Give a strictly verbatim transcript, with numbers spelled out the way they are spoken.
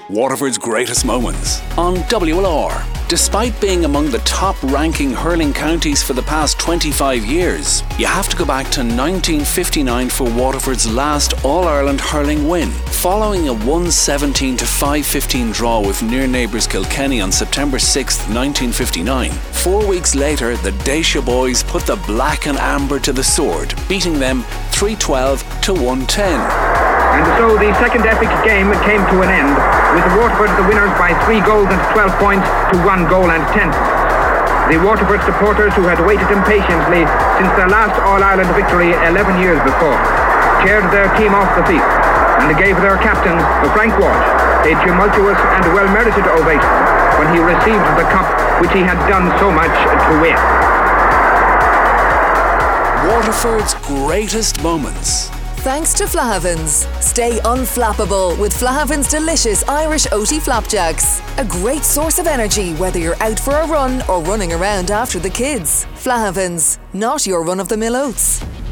Waterford's greatest moments on W L R. Despite being among the top-ranking hurling counties for the past twenty-five years, you have to go back to nineteen fifty-nine for Waterford's last All-Ireland hurling win. Following a one seventeen to five fifteen draw with near neighbours Kilkenny on September sixth, nineteen fifty-nine, four weeks later the Dacia boys put the black and amber to the sword, beating them three twelve to one ten. And so the second epic game came to an end, with Waterford the winners by three goals and twelve points to one goal and ten points. The Waterford supporters, who had waited impatiently since their last All-Ireland victory eleven years before, cheered their team off the field and gave their captain, Frank Walsh, a tumultuous and well-merited ovation when he received the cup which he had done so much to win. Waterford's greatest moments. Thanks to Flahavans. Stay unflappable with Flahavans' delicious Irish oaty flapjacks. A great source of energy whether you're out for a run or running around after the kids. Flahavans, not your run-of-the-mill oats.